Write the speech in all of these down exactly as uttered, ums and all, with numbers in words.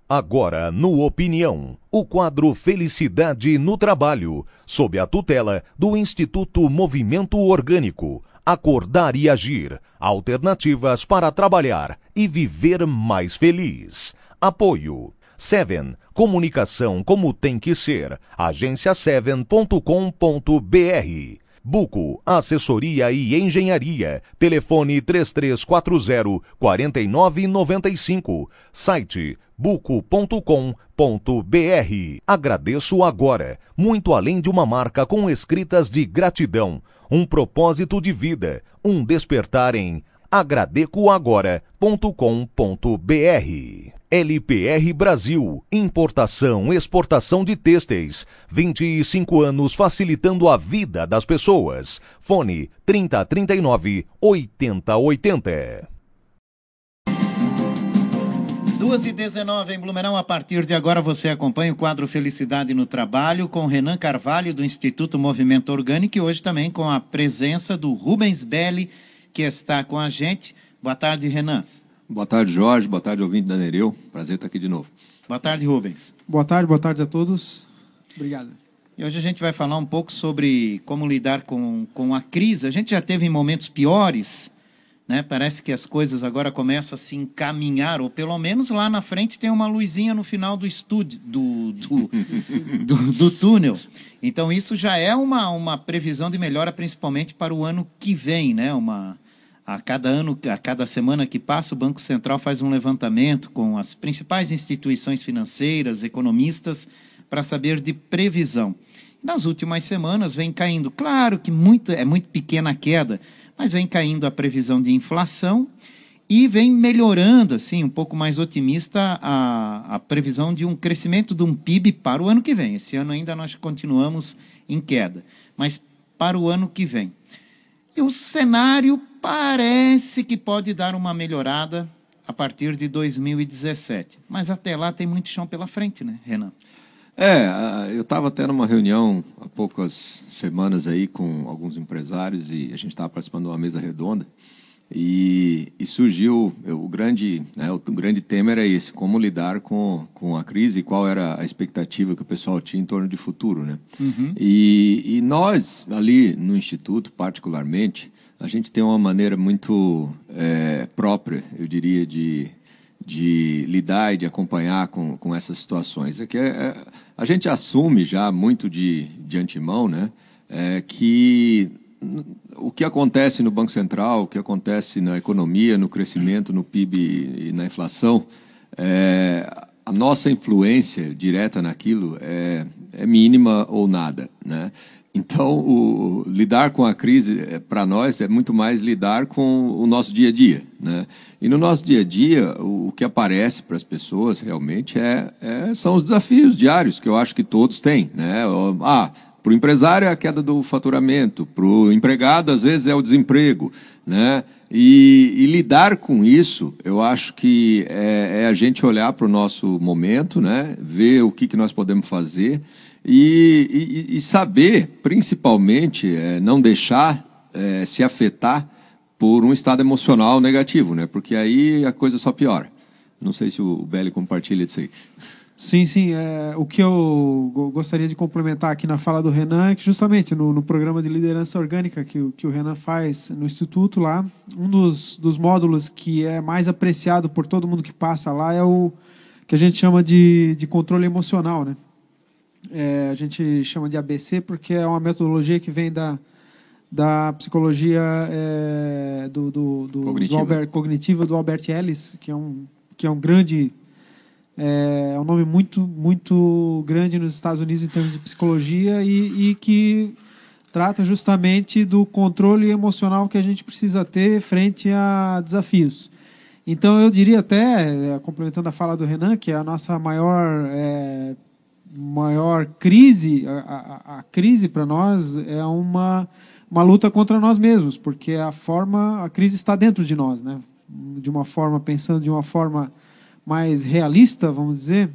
Agora, no Opinião, o quadro Felicidade no Trabalho, sob a tutela do Instituto Movimento Orgânico. Acordar e agir. Alternativas para trabalhar e viver mais feliz. Apoio. Seven. Comunicação como tem que ser. agência seven ponto com ponto br. Buco, assessoria e engenharia. Telefone três três quatro zero, quatro nove nove cinco. Site buco ponto com ponto br. Agradeço agora, muito além de uma marca com escritas de gratidão, um propósito de vida, um despertar em agradeco agora ponto com ponto br. L P R Brasil, importação, exportação de têxteis, vinte e cinco anos facilitando a vida das pessoas. Fone trinta, trinta e nove, oitenta, oitenta. duas e dezenove em Blumenau. A partir de agora você acompanha o quadro Felicidade no Trabalho com Renan Carvalho do Instituto Movimento Orgânico e hoje também com a presença do Rubens Belli, que está com a gente. Boa tarde, Renan. Boa tarde, Jorge. Boa tarde, ouvinte da Nereu. Prazer estar aqui de novo. Boa tarde, Rubens. Boa tarde, boa tarde a todos. Obrigado. E hoje a gente vai falar um pouco sobre como lidar com, com a crise. A gente já teve momentos piores, né? Parece que as coisas agora começam a se encaminhar, ou pelo menos lá na frente tem uma luzinha no final do estúdio, do, do, do, do túnel. Então isso já é uma, uma previsão de melhora, principalmente para o ano que vem, né? Uma... A cada ano, a cada semana que passa, o Banco Central faz um levantamento com as principais instituições financeiras, economistas, para saber de previsão. Nas últimas semanas vem caindo, claro que muito, é muito pequena a queda, mas vem caindo a previsão de inflação e vem melhorando, assim, um pouco mais otimista a, a previsão de um crescimento de um P I B para o ano que vem. Esse ano ainda nós continuamos em queda, mas para o ano que vem. E o cenário parece que pode dar uma melhorada a partir de dois mil e dezessete. Mas até lá tem muito chão pela frente, né, Renan? É, eu estava até numa reunião há poucas semanas aí com alguns empresários e a gente estava participando de uma mesa redonda e, e surgiu o grande, né, o grande tema era esse, como lidar com, com a crise e qual era a expectativa que o pessoal tinha em torno de futuro, né? Uhum. E, e nós, ali no Instituto, particularmente, a gente tem uma maneira muito é, própria, eu diria, de, de lidar e de acompanhar com, com essas situações. É que é, a gente assume já muito de, de antemão, né, é, que o que acontece no Banco Central, o que acontece na economia, no crescimento, no P I B e na inflação, é, a nossa influência direta naquilo é, é mínima ou nada, né? Então, o, lidar com a crise, é, para nós, é muito mais lidar com o nosso dia a dia, né? E no nosso dia a dia, o, o que aparece para as pessoas realmente é, é, são os desafios diários, que eu acho que todos têm, né? Ah, para o empresário é a queda do faturamento, para o empregado, às vezes, é o desemprego, né? E, e lidar com isso, eu acho que é, é a gente olhar para o nosso momento, né? Ver o que, que nós podemos fazer e, e, e saber, principalmente, é, não deixar é, se afetar por um estado emocional negativo, né? Porque aí a coisa só piora. Não sei se o Belli compartilha disso aí. Sim, sim. É, o que eu gostaria de complementar aqui na fala do Renan é que justamente no, no programa de liderança orgânica que, o, que o Renan faz no Instituto lá, um dos, dos módulos que é mais apreciado por todo mundo que passa lá é o que a gente chama de, de controle emocional, né? É, a gente chama de A B C porque é uma metodologia que vem da, da psicologia é, do, do, do, cognitiva. do Albert, cognitiva do Albert Ellis, que é um, que é um grande... É um nome muito, muito grande nos Estados Unidos em termos de psicologia e, e que trata justamente do controle emocional que a gente precisa ter frente a desafios. Então, eu diria até, complementando a fala do Renan, que a nossa maior, é, maior crise, a, a, a crise para nós é uma, uma luta contra nós mesmos, porque a forma, a crise está dentro de nós, né? De uma forma, pensando de uma forma mais realista, vamos dizer,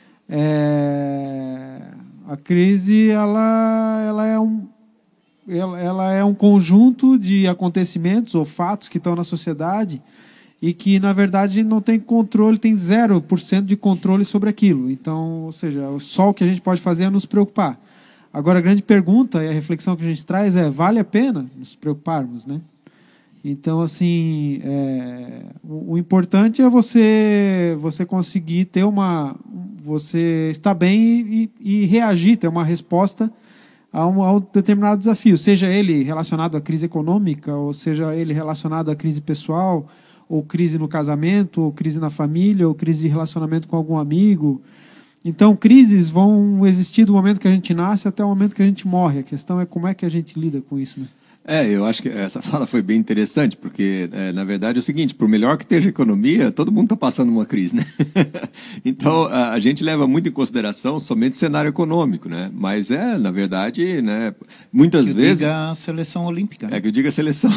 é, a crise ela, ela, é um, ela, ela é um conjunto de acontecimentos ou fatos que estão na sociedade e que, na verdade, não tem controle, tem zero por cento de controle sobre aquilo. Então, ou seja, só o que a gente pode fazer é nos preocupar. Agora, a grande pergunta e a reflexão que a gente traz é, vale a pena nos preocuparmos, né? Então, assim, é, o, o importante é você, você conseguir ter uma... Você estar bem e, e reagir, ter uma resposta a um, a um determinado desafio, seja ele relacionado à crise econômica, ou seja ele relacionado à crise pessoal, ou crise no casamento, ou crise na família, ou crise de relacionamento com algum amigo. Então, crises vão existir do momento que a gente nasce até o momento que a gente morre. A questão é como é que a gente lida com isso, né? É, eu acho que essa fala foi bem interessante, porque, é, na verdade, é o seguinte, por melhor que esteja a economia, todo mundo está passando uma crise, né? Então, a, a gente leva muito em consideração somente o cenário econômico, né? Mas é, na verdade, né, muitas que vezes... diga a seleção olímpica. Né? É que eu diga a seleção.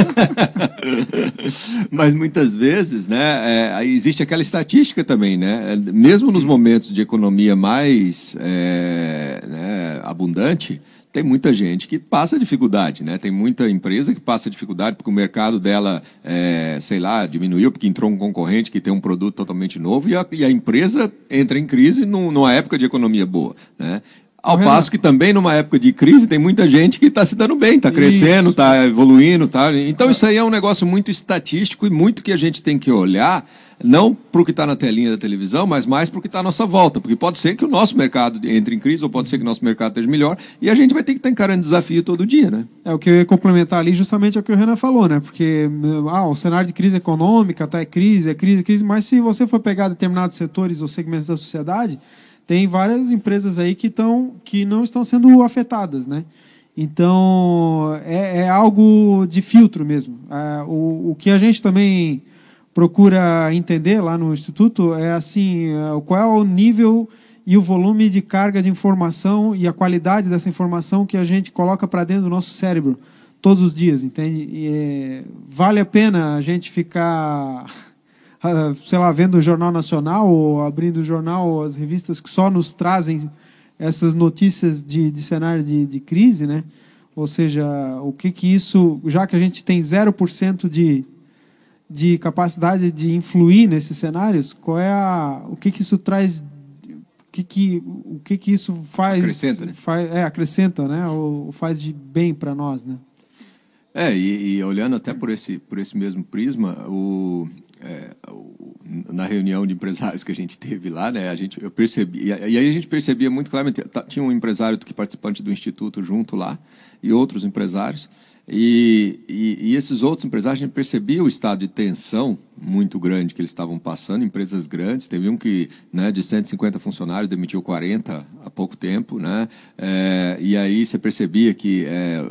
Mas muitas vezes, né, é, existe aquela estatística também, né? Mesmo nos momentos de economia mais é, né, abundante, tem muita gente que passa dificuldade, né? Tem muita empresa que passa dificuldade porque o mercado dela, é, sei lá, diminuiu, porque entrou um concorrente que tem um produto totalmente novo e a, e a empresa entra em crise num, numa época de economia boa, né? Ao Uhum. passo que também, numa época de crise, tem muita gente que está se dando bem, está crescendo, está evoluindo. Tá... Então, isso aí é um negócio muito estatístico e muito que a gente tem que olhar, não para o que está na telinha da televisão, mas mais para o que está à nossa volta. Porque pode ser que o nosso mercado entre em crise, ou pode ser que o nosso mercado esteja melhor, e a gente vai ter que estar encarando desafio todo dia, né? É, o que eu ia complementar ali justamente é o que o Renan falou, né? Porque ah, o cenário de crise econômica, tá, é crise, é crise, é crise, mas se você for pegar determinados setores ou segmentos da sociedade, tem várias empresas aí que, tão, que não estão sendo afetadas, né? Então, é, é algo de filtro mesmo. É, o, o que a gente também procura entender lá no Instituto é assim, é, qual é o nível e o volume de carga de informação e a qualidade dessa informação que a gente coloca para dentro do nosso cérebro todos os dias, entende? E, é, vale a pena a gente ficar... sei lá, vendo o Jornal Nacional ou abrindo o jornal ou as revistas que só nos trazem essas notícias de, de cenário de, de crise, né? Ou seja, o que que isso, já que a gente tem zero por cento de, de capacidade de influir nesses cenários, qual é a, o que que isso traz, o que que, o que que isso faz... Acrescenta, né? Faz, é, acrescenta, né? Ou faz de bem para nós, né? É, e, e olhando até por esse, por esse mesmo prisma, o... É, na reunião de empresários que a gente teve lá, né, a gente, eu percebi, e aí a gente percebia muito claramente, tinha um empresário que participante do Instituto junto lá, e outros empresários, e, e, e esses outros empresários, a gente percebia o estado de tensão muito grande que eles estavam passando, empresas grandes, teve um que, né, de cento e cinquenta funcionários demitiu quarenta há pouco tempo, né, é, e aí você percebia que é,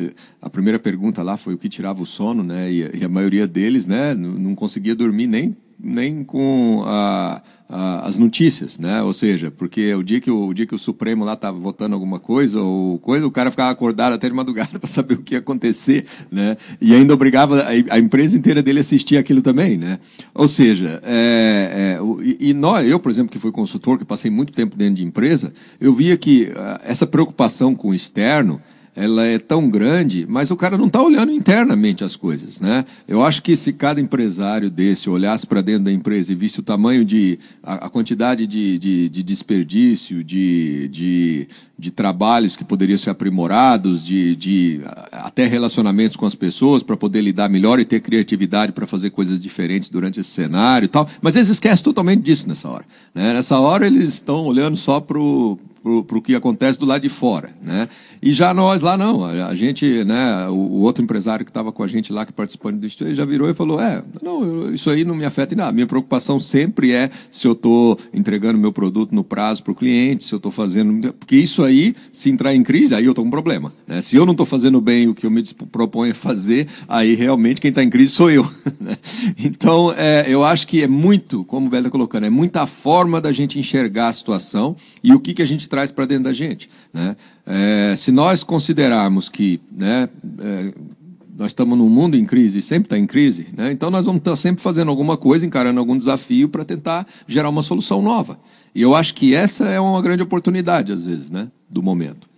a primeira pergunta lá foi o que tirava o sono, né, e, e a maioria deles, né, não, não conseguia dormir nem nem com a, a, as notícias, né? Ou seja, porque o dia que o, o dia que o Supremo lá estava votando alguma coisa ou coisa, o cara ficava acordado até de madrugada para saber o que ia acontecer, né? E ainda obrigava a, a empresa inteira dele a assistir aquilo também, né? Ou seja, é, é, o, e, e nós, eu, por exemplo, que fui consultor, que passei muito tempo dentro de empresa, eu via que uh, essa preocupação com o externo, ela é tão grande, mas o cara não está olhando internamente as coisas, né? Eu acho que se cada empresário desse olhasse para dentro da empresa e visse o tamanho de, a, a quantidade de, de, de desperdício, de, de, de trabalhos que poderiam ser aprimorados, de, de até relacionamentos com as pessoas para poder lidar melhor e ter criatividade para fazer coisas diferentes durante esse cenário e tal, mas eles esquecem totalmente disso nessa hora, né? Nessa hora eles estão olhando só para o para o que acontece do lado de fora, né? E já nós lá não, a gente, né, o, o outro empresário que estava com a gente lá, que participou do Instituto, já virou e falou, é, não, eu, isso aí não me afeta em nada, minha preocupação sempre é se eu estou entregando meu produto no prazo para o cliente, se eu estou fazendo, porque isso aí, se entrar em crise, aí eu estou com um problema, né? Se eu não estou fazendo bem o que eu me proponho a fazer, aí realmente quem está em crise sou eu, né? Então, é, eu acho que é muito, como o Belo está colocando, é muita forma da gente enxergar a situação e o que, que a gente traz para dentro da gente, né? É, se nós considerarmos que, né, é, nós estamos num mundo em crise, sempre está em crise, né? Então nós vamos estar sempre fazendo alguma coisa, encarando algum desafio para tentar gerar uma solução nova. E eu acho que essa é uma grande oportunidade, às vezes, né, do momento.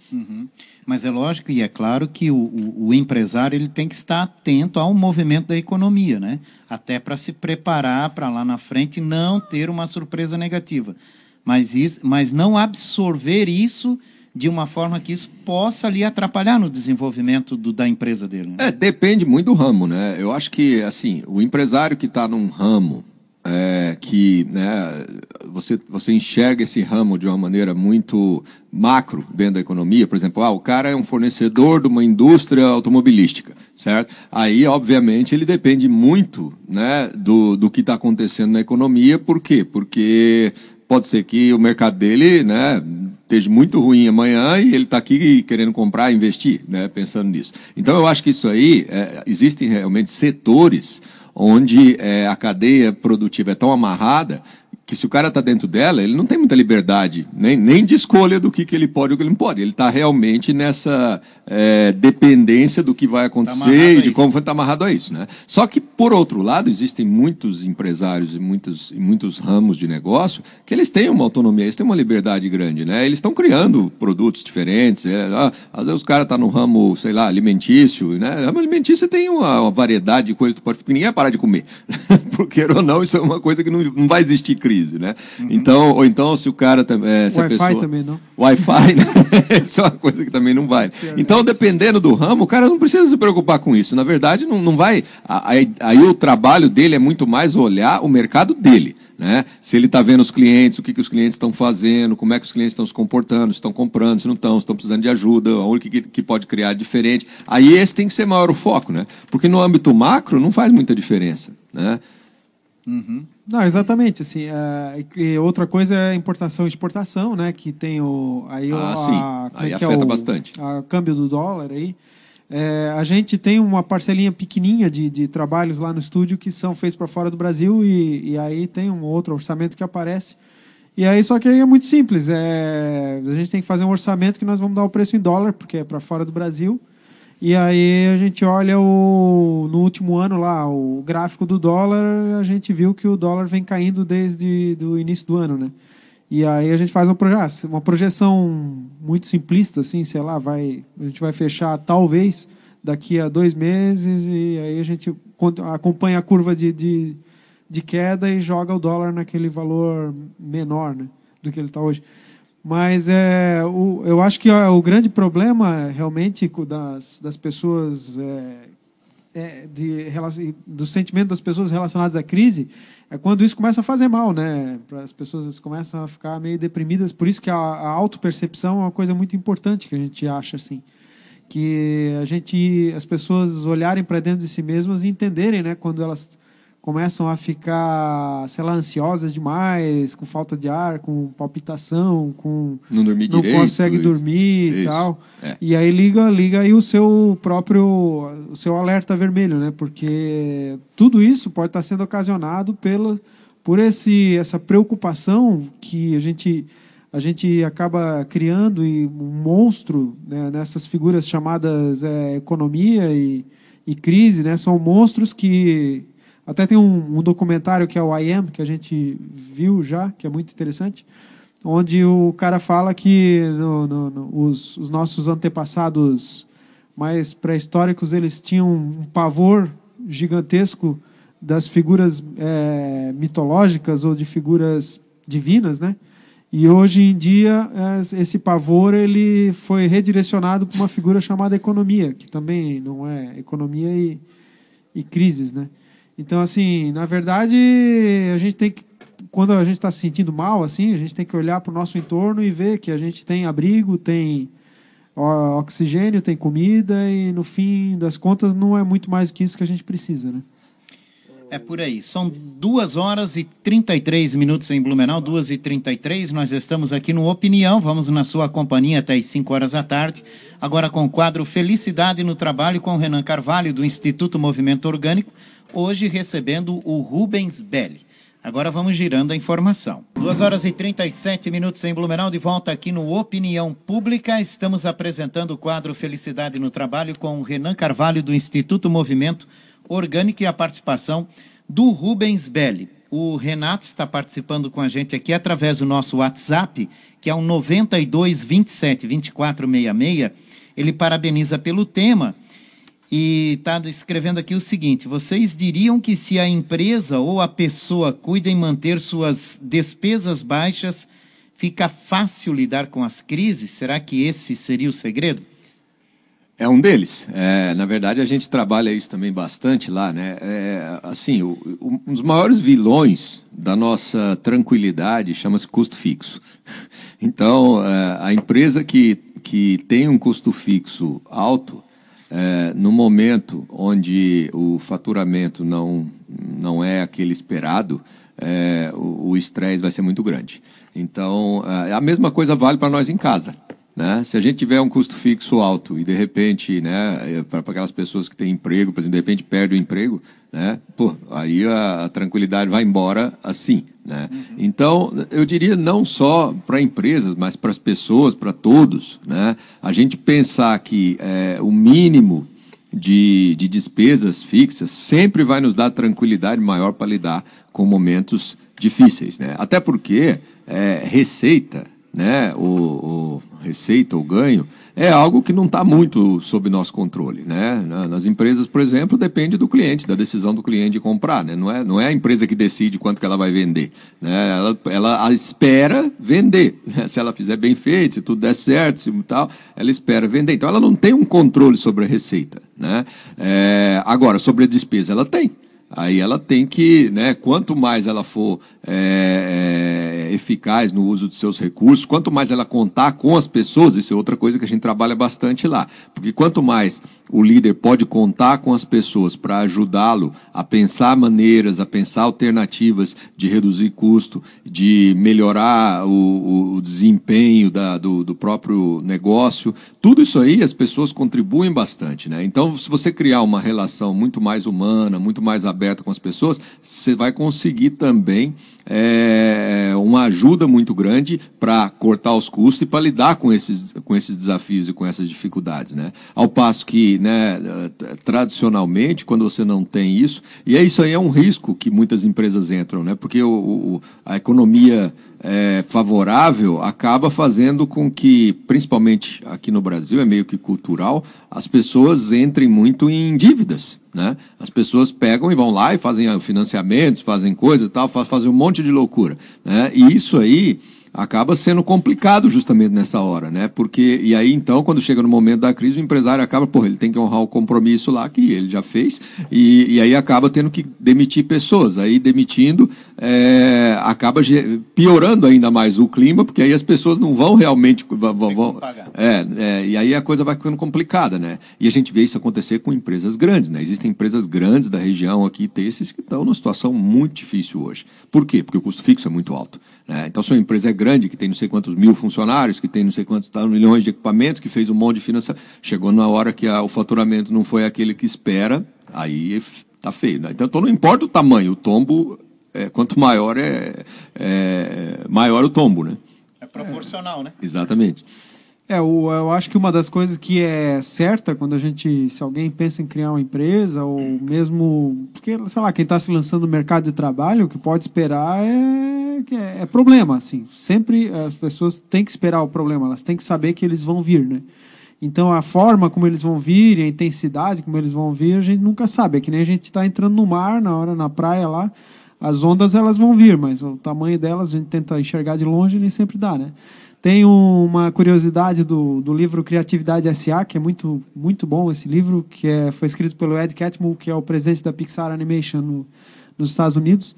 Uhum. Mas é lógico e é claro que o, o, o empresário ele tem que estar atento ao movimento da economia, né? Até para se preparar para lá na frente não ter uma surpresa negativa. Mas, isso, mas não absorver isso de uma forma que isso possa ali atrapalhar no desenvolvimento do, da empresa dele. Né? É, depende muito do ramo, né? Eu acho que, assim, o empresário que está num ramo é, que, né, você, você enxerga esse ramo de uma maneira muito macro dentro da economia, por exemplo, ah, o cara é um fornecedor de uma indústria automobilística, certo? Aí, obviamente, ele depende muito, né, do, do que está acontecendo na economia. Por quê? Porque pode ser que o mercado dele, né, esteja muito ruim amanhã e ele está aqui querendo comprar e investir, né, pensando nisso. Então, eu acho que isso aí, é, existem realmente setores onde é, a cadeia produtiva é tão amarrada que se o cara está dentro dela, ele não tem muita liberdade, nem, nem de escolha do que, que ele pode ou que ele não pode. Ele está realmente nessa é, dependência do que vai acontecer tá e de como está amarrado a isso. Né? Só que, por outro lado, existem muitos empresários e muitos, e muitos ramos de negócio que eles têm uma autonomia, eles têm uma liberdade grande. Né? Eles estão criando produtos diferentes. É, ah, às vezes o cara está no ramo, sei lá, alimentício. Né? O ramo alimentício tem uma, uma variedade de coisas que pode, ninguém vai parar de comer. Porque ou não, isso é uma coisa que não, não vai existir crise. Né? Uhum. Então, ou então, se o cara é, se Wi-Fi a pessoa... também não. Wi-Fi, né? Isso é uma coisa que também não vai. Então, dependendo do ramo, o cara não precisa se preocupar com isso. Na verdade, não, não vai. Aí, aí o trabalho dele é muito mais olhar o mercado dele. Né? Se ele está vendo os clientes, o que, que os clientes estão fazendo, como é que os clientes estão se comportando, se estão comprando, se não estão, se estão precisando de ajuda, o que, que pode criar diferente. Aí esse tem que ser maior o foco, né? Porque no âmbito macro não faz muita diferença. Né? Uhum. Não, exatamente. Assim, é, e outra coisa é importação e exportação, né? Que tem o aí ah, o, sim. A, aí é afeta é o, bastante. A câmbio do dólar aí. É, a gente tem uma parcelinha pequenininha de, de trabalhos lá no estúdio que são feitos para fora do Brasil e, e aí tem um outro orçamento que aparece. E aí só que aí é muito simples. É, a gente tem que fazer um orçamento que nós vamos dar o preço em dólar porque é para fora do Brasil. E aí a gente olha o, no último ano lá, o gráfico do dólar, a gente viu que o dólar vem caindo desde o início do ano, né? E aí a gente faz uma, proje uma projeção muito simplista, assim, sei lá, vai, a gente vai fechar talvez daqui a dois meses e aí a gente acompanha a curva de, de, de queda e joga o dólar naquele valor menor, né, do que ele está hoje. Mas é, o, eu acho que ó, o grande problema, realmente, das, das pessoas, é, é, de, do sentimento das pessoas relacionadas à crise, é quando isso começa a fazer mal, né? As pessoas começam a ficar meio deprimidas. Por isso que a, a autopercepção é uma coisa muito importante que a gente acha, assim. Que a gente, as pessoas olharem para dentro de si mesmas e entenderem, né? Quando elas começam a ficar, sei lá, ansiosas demais, com falta de ar, com palpitação, com não dormir não direito, consegue dormir isso. e tal. É. E aí liga, liga aí o seu próprio, o seu alerta vermelho, né? Porque tudo isso pode estar sendo ocasionado pelo, por esse, essa preocupação que a gente a gente acaba criando e um monstro, né, nessas figuras chamadas é, economia e, e crise, né? São monstros que até tem um, um documentário que é o I Am, que a gente viu já, que é muito interessante, onde o cara fala que no, no, no, os, os nossos antepassados mais pré-históricos, eles tinham um pavor gigantesco das figuras é, mitológicas ou de figuras divinas, né? E hoje em dia esse pavor ele foi redirecionado para uma figura chamada economia, que também não é economia e, e crises, né? Então, assim, na verdade, a gente tem que, quando a gente está se sentindo mal, assim, a gente tem que olhar para o nosso entorno e ver que a gente tem abrigo, tem oxigênio, tem comida e, no fim das contas, não é muito mais do que isso que a gente precisa, né? É por aí. São duas horas e trinta e três minutos em Blumenau, duas e trinta e três. Nós estamos aqui no Opinião, vamos na sua companhia até as cinco horas da tarde. Agora com o quadro Felicidade no Trabalho com o Renan Carvalho, do Instituto Movimento Orgânico, hoje recebendo o Rubens Belli. Agora vamos girando a informação. duas horas e trinta e sete minutos em Blumenau, de volta aqui no Opinião Pública. Estamos apresentando o quadro Felicidade no Trabalho com o Renan Carvalho, do Instituto Movimento Orgânico, e a participação do Rubens Belli. O Renato está participando com a gente aqui através do nosso WhatsApp, que é o nove dois, vinte e sete, vinte e quatro, sessenta e seis. Ele parabeniza pelo tema e está escrevendo aqui o seguinte: vocês diriam que se a empresa ou a pessoa cuida em manter suas despesas baixas, fica fácil lidar com as crises? Será que esse seria o segredo? É um deles. É, na verdade, a gente trabalha isso também bastante lá, né? É, assim, o, o, um dos maiores vilões da nossa tranquilidade chama-se custo fixo. Então, é, a empresa que, que tem um custo fixo alto, é, no momento onde o faturamento não, não é aquele esperado, é, o estresse vai ser muito grande. Então, é, a mesma coisa vale para nós em casa. Né? Se a gente tiver um custo fixo alto e, de repente, né, para aquelas pessoas que têm emprego, por exemplo, de repente perde o emprego, né, pô, aí a, a tranquilidade vai embora assim. Né? Uhum. Então, eu diria não só para empresas, mas para as pessoas, para todos, né? A gente pensar que é, o mínimo de, de despesas fixas sempre vai nos dar tranquilidade maior para lidar com momentos difíceis. Né? Até porque é, receita... Né, o, o receita, o ganho, é algo que não está muito sob nosso controle. Né? Nas empresas, por exemplo, depende do cliente, da decisão do cliente de comprar. Né? Não é, não é a empresa que decide quanto que ela vai vender. Né? Ela, ela espera vender. Né? Se ela fizer bem feito, se tudo der certo, se tal, ela espera vender. Então, ela não tem um controle sobre a receita. Né? É, agora, sobre a despesa, ela tem. Aí ela tem que, né, quanto mais ela for é, é, eficaz no uso dos seus recursos, quanto mais ela contar com as pessoas, isso é outra coisa que a gente trabalha bastante lá. Porque quanto mais o líder pode contar com as pessoas para ajudá-lo a pensar maneiras, a pensar alternativas de reduzir custo, de melhorar o, o desempenho da, do, do próprio negócio, tudo isso aí as pessoas contribuem bastante. Né? Então, se você criar uma relação muito mais humana, muito mais aberta com as pessoas, você vai conseguir também é, uma ajuda muito grande para cortar os custos e para lidar com esses, com esses desafios e com essas dificuldades. Né? Ao passo que, né, tradicionalmente, quando você não tem isso, e é isso aí é um risco que muitas empresas entram, né? Porque o, o, a economia é, favorável acaba fazendo com que, principalmente aqui no Brasil, é meio que cultural, as pessoas entrem muito em dívidas. Né? As pessoas pegam e vão lá e fazem financiamentos, fazem coisa e tal, fazem um monte de loucura. Né? E isso aí acaba sendo complicado justamente nessa hora, né? Porque, e aí então, quando chega no momento da crise, o empresário acaba, porra, ele tem que honrar o compromisso lá que ele já fez, e, e aí acaba tendo que demitir pessoas. Aí demitindo, é, acaba piorando ainda mais o clima, porque aí as pessoas não vão realmente... Vão, vão, é, é, e aí a coisa vai ficando complicada, né? E a gente vê isso acontecer com empresas grandes, né? Existem empresas grandes da região aqui, Tesses, que estão numa situação muito difícil hoje. Por quê? Porque o custo fixo é muito alto. Né? Então, se uma empresa é grande, que tem não sei quantos mil funcionários, que tem não sei quantos tá, milhões de equipamentos, que fez um monte de financiamento, chegou na hora que a, o faturamento não foi aquele que espera, aí tá feio. Né? Então, não importa o tamanho, o tombo, é, quanto maior é, é maior o tombo. Né? É proporcional, é. Né? Exatamente. É, eu, eu acho que uma das coisas que é certa quando a gente, se alguém pensa em criar uma empresa, ou mesmo, porque, sei lá, quem está se lançando no mercado de trabalho, o que pode esperar é, é, é problema, assim. Sempre as pessoas têm que esperar o problema, elas têm que saber que eles vão vir, né? Então, a forma como eles vão vir, a intensidade como eles vão vir, a gente nunca sabe. É que nem a gente está entrando no mar, na hora, na praia lá, as ondas elas vão vir, mas o tamanho delas a gente tenta enxergar de longe e nem sempre dá, né? Tem uma curiosidade do, do livro Criatividade S A, que é muito, muito bom esse livro, que é, foi escrito pelo Ed Catmull, que é o presidente da Pixar Animation no, nos Estados Unidos.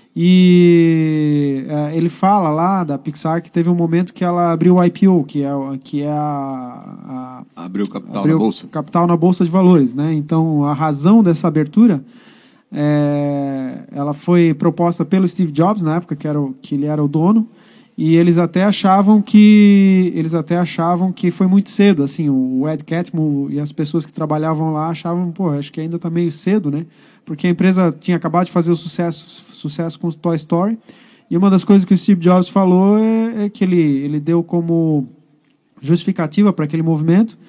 E é, ele fala lá da Pixar que teve um momento que ela abriu o I P O, que é, que é a, a... Abriu capital abriu na Bolsa. capital na Bolsa de Valores. Né? Então, a razão dessa abertura... É, ela foi proposta pelo Steve Jobs, na época que, era o, que ele era o dono, e eles até achavam que eles até achavam que foi muito cedo, assim, o Ed Catmull e as pessoas que trabalhavam lá achavam, pô, acho que ainda está meio cedo, né? Porque a empresa tinha acabado de fazer o sucesso, sucesso com o Toy Story, e uma das coisas que o Steve Jobs falou é, é que ele, ele deu como justificativa para aquele movimento,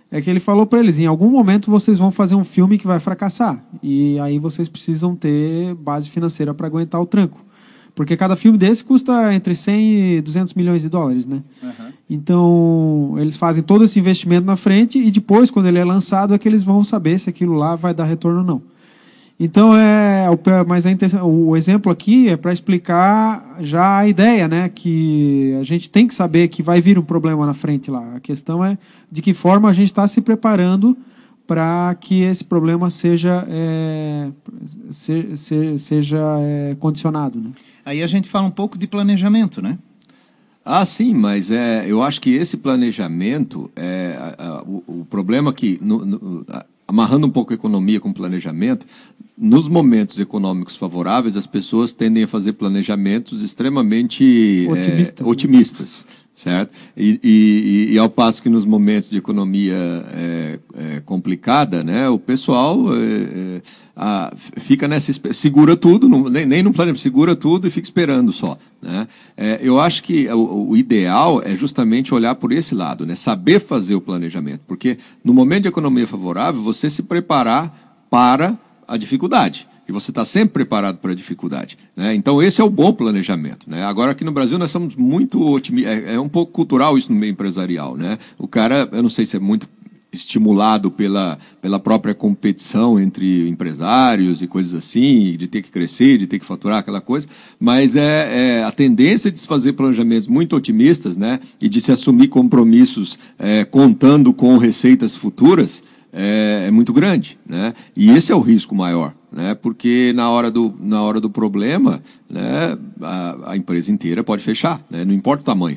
é que ele falou para eles, em algum momento vocês vão fazer um filme que vai fracassar. E aí vocês precisam ter base financeira para aguentar o tranco. Porque cada filme desse custa entre cem e duzentos milhões de dólares, né? Uhum. Então, eles fazem todo esse investimento na frente e depois, quando ele é lançado, é que eles vão saber se aquilo lá vai dar retorno ou não. Então, é, mas a intenção, o exemplo aqui é para explicar já a ideia, né? Que a gente tem que saber que vai vir um problema na frente lá. A questão é de que forma a gente está se preparando para que esse problema seja, é, se, se, seja é, condicionado, né? Aí a gente fala um pouco de planejamento, né? Ah, sim, mas é, eu acho que esse planejamento, é, a, a, o, o problema que, no, no, a, amarrando um pouco a economia com planejamento, nos momentos econômicos favoráveis, as pessoas tendem a fazer planejamentos extremamente otimistas, é, otimistas, certo? E, e, e ao passo que nos momentos de economia é, é, complicada, né, o pessoal é, é, a, fica nessa, segura tudo, não, nem, nem no planejamento, segura tudo e fica esperando só, né? É, eu acho que o, o ideal é justamente olhar por esse lado, né, saber fazer o planejamento, porque no momento de economia favorável, você se preparar para a dificuldade. E você está sempre preparado para a dificuldade, né? Então, esse é o bom planejamento, né? Agora, aqui no Brasil, nós somos muito otimistas. É, é um pouco cultural isso no meio empresarial, né? O cara, eu não sei se é muito estimulado pela, pela própria competição entre empresários e coisas assim, de ter que crescer, de ter que faturar aquela coisa, mas é, é a tendência de se fazer planejamentos muito otimistas, né? E de se assumir compromissos é, contando com receitas futuras, É, é muito grande, né? E esse é o risco maior, né? Porque na hora do, na hora do problema, né, a, a empresa inteira pode fechar, né? Não importa o tamanho.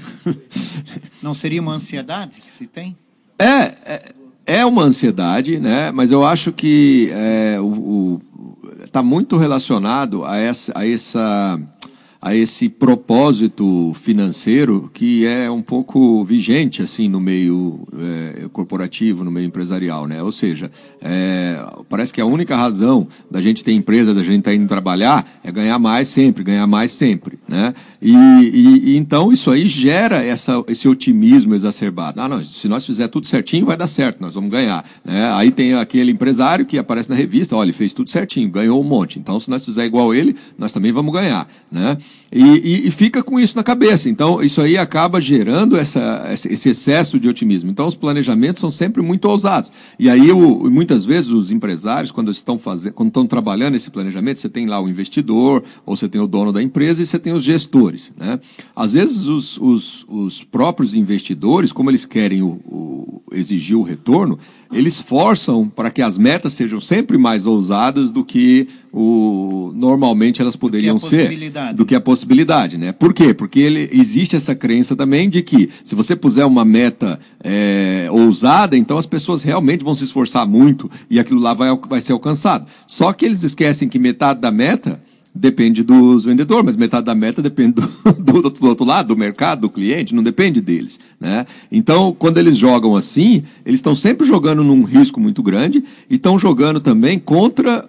Não seria uma ansiedade que se tem? É, é, é uma ansiedade, né? Mas eu acho que é, o, está muito relacionado a essa, a essa a esse propósito financeiro que é um pouco vigente assim no meio é, corporativo, no meio empresarial, né? Ou seja, é, parece que a única razão da gente ter empresa, da gente estar indo trabalhar é ganhar mais sempre, ganhar mais sempre, né? E, e, e então isso aí gera essa, esse otimismo exacerbado. Ah, não, se nós fizer tudo certinho vai dar certo, nós vamos ganhar, né? Aí tem aquele empresário que aparece na revista, olha, ele fez tudo certinho, ganhou um monte. Então, se nós fizer igual ele, nós também vamos ganhar, né? E, e, e fica com isso na cabeça. Então, isso aí acaba gerando essa, esse excesso de otimismo. Então, os planejamentos são sempre muito ousados. E aí, o, muitas vezes, os empresários, quando estão, fazendo, quando estão trabalhando esse planejamento, você tem lá o investidor, ou você tem o dono da empresa, e você tem os gestores, né? Às vezes, os, os, os próprios investidores, como eles querem o, o, exigir o retorno, eles forçam para que as metas sejam sempre mais ousadas do que o, normalmente elas poderiam ser. Do que a possibilidade, né? Por quê? Porque ele, existe essa crença também de que se você puser uma meta é, ousada, então as pessoas realmente vão se esforçar muito e aquilo lá vai, vai ser alcançado. Só que eles esquecem que metade da meta depende dos vendedores, mas metade da meta depende do, do, do outro lado, do mercado, do cliente, não depende deles, né? Então, quando eles jogam assim, eles estão sempre jogando num risco muito grande e estão jogando também contra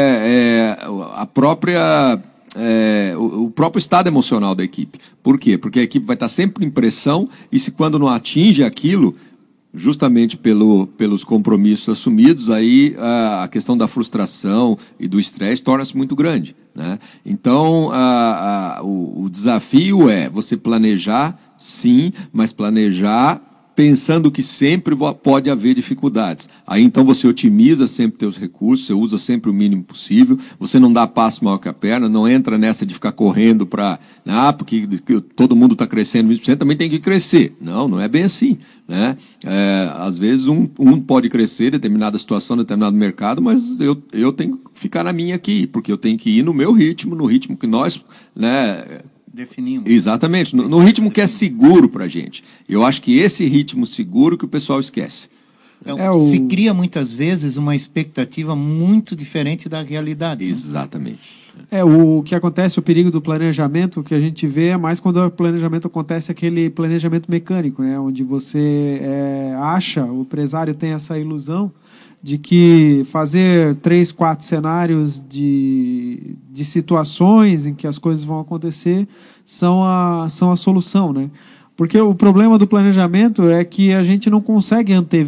é, é, a própria... É, o, o próprio estado emocional da equipe. Por quê? Porque a equipe vai estar sempre em pressão e se quando não atinge aquilo, justamente pelo, pelos compromissos assumidos, aí a, a questão da frustração e do estresse torna-se muito grande, né? Então, a, a, o, o desafio é você planejar, sim, mas planejar pensando que sempre pode haver dificuldades. Aí, então, você otimiza sempre seus recursos, você usa sempre o mínimo possível, você não dá passo maior que a perna, não entra nessa de ficar correndo para... Ah, porque todo mundo está crescendo vinte por cento, também tem que crescer. Não, não é bem assim, né? É, às vezes, um, um pode crescer em determinada situação, em determinado mercado, mas eu, eu tenho que ficar na minha aqui, porque eu tenho que ir no meu ritmo, no ritmo que nós... né, definimos. Exatamente, no, no ritmo que é seguro para a gente. Eu acho que esse ritmo seguro que o pessoal esquece. Então, é o... se cria muitas vezes uma expectativa muito diferente da realidade. Exatamente. É, o que acontece, o perigo do planejamento, o que a gente vê é mais quando o planejamento acontece aquele planejamento mecânico, né, onde você é, acha, o empresário tem essa ilusão de que fazer três, quatro cenários de, de situações em que as coisas vão acontecer são a, são a solução, né? Porque o problema do planejamento é que a gente não consegue antever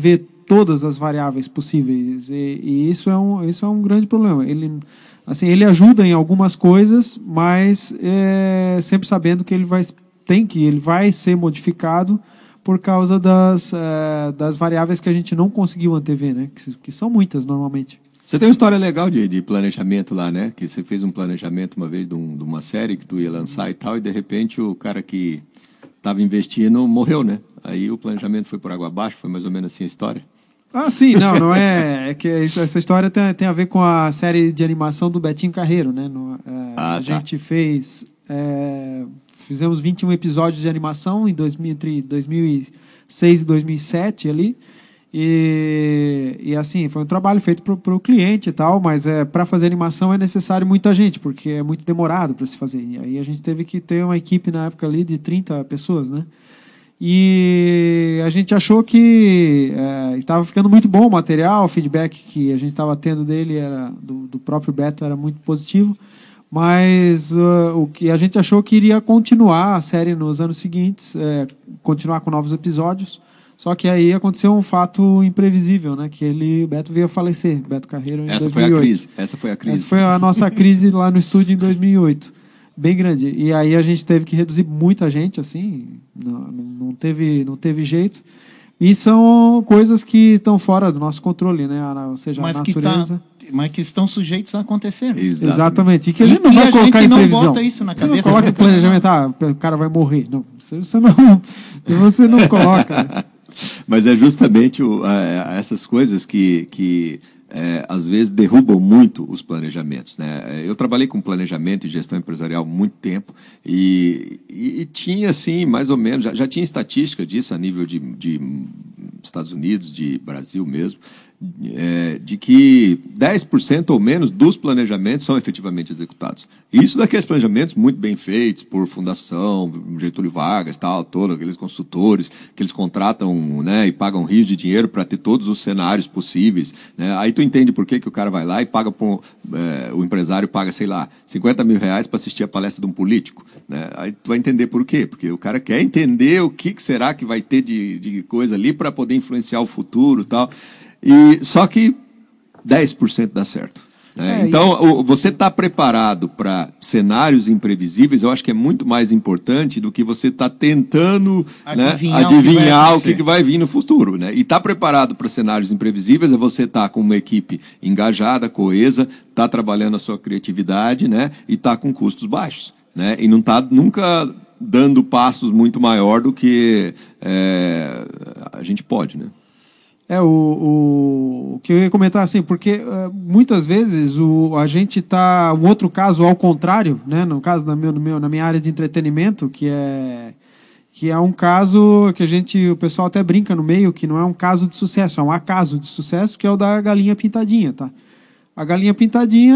todas as variáveis possíveis. E, e isso, é um, isso é um grande problema. Ele, assim, ele ajuda em algumas coisas, mas é, sempre sabendo que ele vai, tem que, ele vai ser modificado por causa das, é, das variáveis que a gente não conseguiu antever, né? que, que são muitas normalmente. Você tem uma história legal de, de planejamento lá, né? Que você fez um planejamento uma vez de, um, de uma série que tu ia lançar e tal, e de repente o cara que estava investindo morreu, né? Aí o planejamento foi por água abaixo, foi mais ou menos assim a história? Ah, sim, não, não é... é que essa história tem, tem a ver com a série de animação do Betinho Carreiro, né? No, é, ah, a tá. gente fez... É, fizemos vinte e um episódios de animação em dois mil, entre dois mil e seis e dois mil e sete ali. E, e assim, foi um trabalho feito para o cliente e tal, mas é, para fazer animação é necessário muita gente, porque é muito demorado para se fazer. E aí a gente teve que ter uma equipe na época ali de trinta pessoas, né? E a gente achou que é, estava ficando muito bom o material, o feedback que a gente estava tendo dele, era, do, do próprio Beto, era muito positivo, mas uh, o que a gente achou que iria continuar a série nos anos seguintes, é, continuar com novos episódios. Só que aí aconteceu um fato imprevisível, né? Que ele, o Beto veio a falecer, Beto Carreiro, em Essa dois mil e oito. foi a crise. Essa foi a crise. Essa foi a nossa crise lá no estúdio em dois mil e oito. Bem grande. E aí a gente teve que reduzir muita gente, assim, não, não, teve, não teve jeito. E são coisas que estão fora do nosso controle, né? Ou seja, mas a natureza... Que tá, mas que estão sujeitos a acontecer. Exatamente. Exatamente. E que a gente não e vai a colocar gente em não previsão. bota isso na você cabeça. não coloca em planejamento, ah, o cara vai morrer. Não, você, você não, você não coloca, né? Mas é justamente o, é, essas coisas que, que é, às vezes derrubam muito os planejamentos, né? Eu trabalhei com planejamento e gestão empresarial há muito tempo e, e, e tinha, assim, mais ou menos, já, já tinha estatística disso a nível de, de Estados Unidos, de Brasil mesmo, é, de que dez por cento ou menos dos planejamentos são efetivamente executados. Isso daqueles planejamentos muito bem feitos por Fundação, Getúlio Vargas, tal, todos aqueles consultores que eles contratam, né, e pagam rios de dinheiro para ter todos os cenários possíveis, né? Aí tu entende por que, que o cara vai lá e paga por, é, o empresário paga, sei lá, cinquenta mil reais para assistir a palestra de um político, né? Aí tu vai entender por quê, porque o cara quer entender o que, que será que vai ter de, de coisa ali para poder influenciar o futuro e tal. E, só que dez por cento dá certo. Né? É, então, e... o, você está preparado para cenários imprevisíveis, eu acho que é muito mais importante do que você estar tá tentando adivinhar, né, adivinhar o que, que vai vir no futuro. Né? E estar tá preparado para cenários imprevisíveis é você estar tá com uma equipe engajada, coesa, estar tá trabalhando a sua criatividade, né, e estar tá com custos baixos. Né? E não está nunca dando passos muito maior do que é, a gente pode, né? É, o, o, o que eu ia comentar, assim, porque uh, muitas vezes o, a gente está... Um outro caso ao contrário, né, no caso da meu, no meu, na minha área de entretenimento, que é, que é um caso que a gente, o pessoal até brinca no meio, que não é um caso de sucesso, é um acaso de sucesso, que é o da galinha pintadinha, tá? A galinha pintadinha,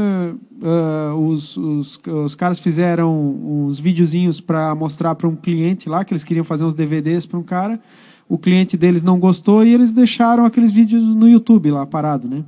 uh, uh, os, os, os caras fizeram uns videozinhos para mostrar para um cliente lá, que eles queriam fazer uns D V Ds para um cara. O cliente deles não gostou e eles deixaram aqueles vídeos no YouTube lá parado, né?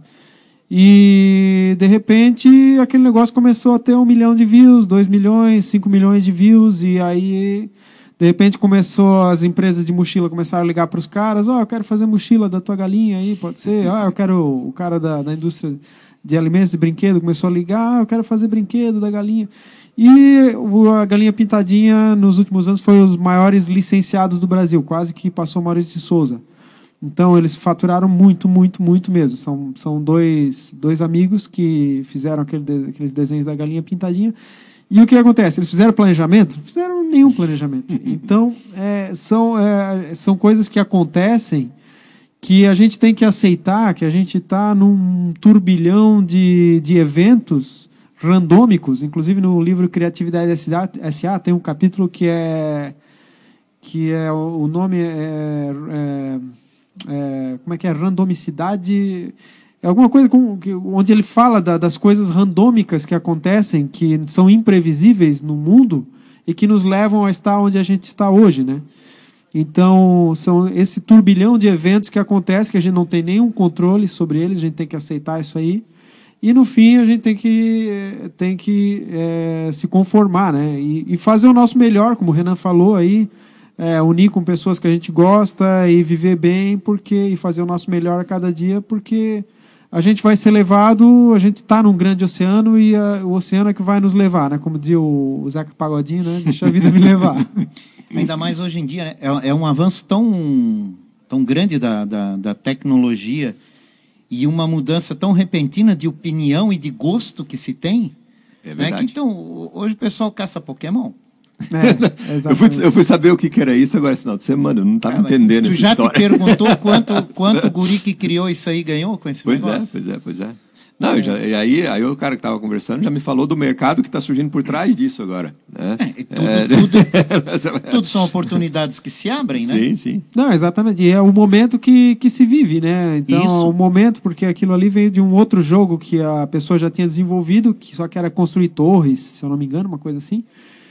E de repente aquele negócio começou a ter um milhão de views, dois milhões, cinco milhões de views, e aí de repente começou as empresas de mochila começaram a ligar para os caras, ó, oh, eu quero fazer mochila da tua galinha aí, pode ser? Ah, eu quero o cara da, da indústria de alimentos de brinquedo começou a ligar, ah, eu quero fazer brinquedo da galinha. E a Galinha Pintadinha, nos últimos anos, foi os maiores licenciados do Brasil, quase que passou Maurício de Souza. Então, eles faturaram muito, muito, muito mesmo. São, são dois, dois amigos que fizeram aquele de, aqueles desenhos da Galinha Pintadinha. E o que acontece? Eles fizeram planejamento? Não fizeram nenhum planejamento. Então, é, são, é, são coisas que acontecem que a gente tem que aceitar, que a gente está num turbilhão de, de eventos randômicos. Inclusive no livro Criatividade S A tem um capítulo que é que é o nome é, é, é como é que é randomicidade, é alguma coisa com, onde ele fala da, das coisas randômicas que acontecem, que são imprevisíveis no mundo e que nos levam a estar onde a gente está hoje, né? Então são esse turbilhão de eventos que acontece que a gente não tem nenhum controle sobre eles, a gente tem que aceitar isso aí. E, no fim, a gente tem que, tem que é, se conformar, né? E, e fazer o nosso melhor, como o Renan falou aí, é, unir com pessoas que a gente gosta e viver bem porque, e fazer o nosso melhor a cada dia, porque a gente vai ser levado, a gente está num grande oceano e a, o oceano é que vai nos levar, né? Como dizia o, o Zeca Pagodinho, né? Deixa a vida me levar. Ainda mais hoje em dia, né? é, é um avanço tão, tão grande da, da, da tecnologia e uma mudança tão repentina de opinião e de gosto que se tem. É né? verdade. Que, então, hoje o pessoal caça Pokémon. É, eu, fui, eu fui saber o que, que era isso agora esse final de semana, eu não estava Ah, entendendo tu essa já história. te perguntou quanto, quanto o guri que criou isso aí ganhou com esse Pois negócio? é, pois é, pois é. Não, é. Já, e aí, aí o cara que estava conversando já me falou do mercado que está surgindo por trás disso agora. Né? É, e tudo, É. tudo, tudo são oportunidades que se abrem, né? Sim, sim. Não, exatamente. E é o momento que, que se vive, né? Então, Isso. o momento, porque aquilo ali veio de um outro jogo que a pessoa já tinha desenvolvido, que só que era construir torres, se eu não me engano, uma coisa assim.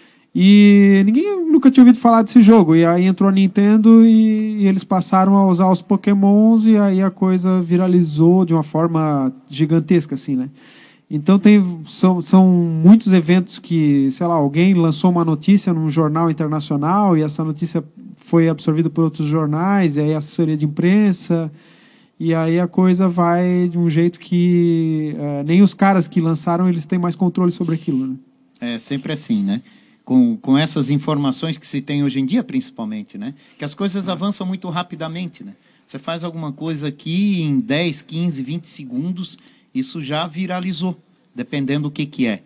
E ninguém nunca tinha ouvido falar desse jogo. E aí entrou a Nintendo e, e eles passaram a usar os Pokémons e aí a coisa viralizou de uma forma gigantesca, assim, né? Então tem, são, são muitos eventos que, sei lá, alguém lançou uma notícia num jornal internacional e essa notícia foi absorvida por outros jornais, e aí assessoria de imprensa, e aí a coisa vai de um jeito que uh, nem os caras que lançaram eles têm mais controle sobre aquilo, né? É sempre assim, né? Com, com essas informações que se tem hoje em dia, principalmente, né? Que as coisas avançam muito rapidamente, né? Você faz alguma coisa aqui em dez, quinze, vinte segundos, isso já viralizou, dependendo do que, que é.